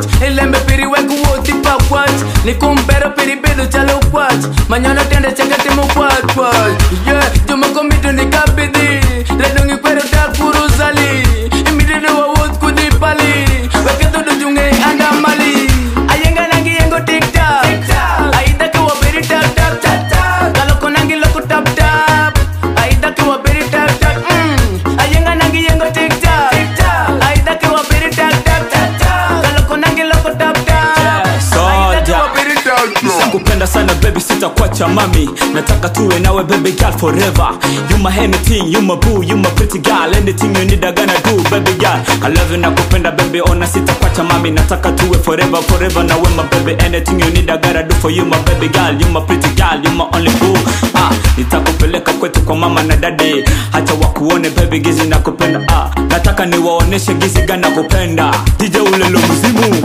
watch. Ilembe piri weku woti pa watch. Nikumbero piri bedo chalo watch. Mañana tende chakati mu watch watch. Yeah, juma komitu nikabidi. Ledongi kwero takuru zali. Imidede wa wot kudipali. Weketo dojunge anda mali. Ayenga nangi yengo tiktak. Aida kiwa piri tak tak tak tak. Kaloko nangi loko tap tap. Aida kiwa piri tak tak. Ayenga nangi yengo tiktak. Aida kiwa piri tak tak tak tak. Kaloko nangi loko tap tap. Aida kiwa piri tak tak. Nisakupenda sana baby sitakuacha mami. Nataka tuwe nawe baby girl forever. You my anything, you my boo, you my pretty girl. Anything you need I gonna do baby girl. I love you nakupenda baby ona sitakuacha mami. Nataka tuwe forever forever na we my baby. Anything you need I gotta do for you my baby girl. You my pretty girl, you my only boo. Nitakupeleka kwetu kwa mama na daddy. Hacha wakuone baby gizi nakupenda. Nataka niwaoneshe gizi gani nakupenda. DJ ulelo mzimu.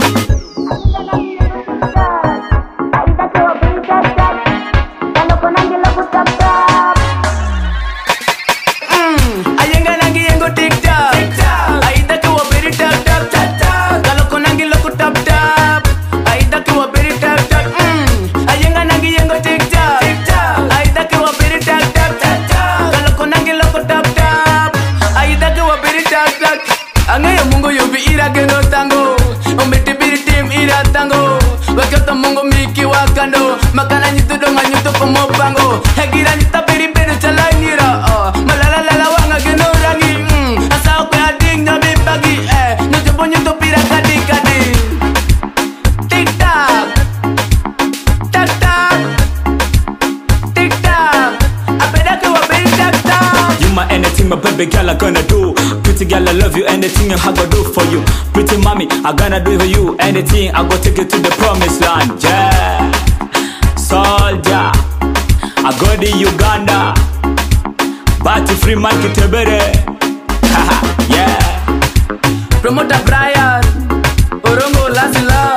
Ayenga nangi yengo tiktak. Aida kiwa piri tak tak tak tak. Kaloko nangi loko tap tap. Aida kiwa piri tak tak. Ayenga nangi yengo tiktak. Aida kiwa piri tak tak tak tak. Kaloko nangi loko tap tap. Aida kiwa piri tak tak. Angayo mungo yubi ira geno tango. Umbiti piri tim ira tango. Wakata mungo miki wakando. Makana nyutu donga nyutu como pango. Hegira nyuta piri piri chalai nira. Malala lala wanga geno rangi. Asa okwe ading na bibagi. Nyutu po nyutu pira kadi kadi. Tik tak. Tak tak. Tik tak. Apeda kiwa piri tak tak. You my anything my baby girl I gonna do. Pretty girl I love you anything I go do for you. Pretty mommy I gonna do for you. Anything I go take you to the promised land. Yeah, soldier I go to Uganda. Bati free market tebere. Yeah. Promoter Brian Orongo Lazila.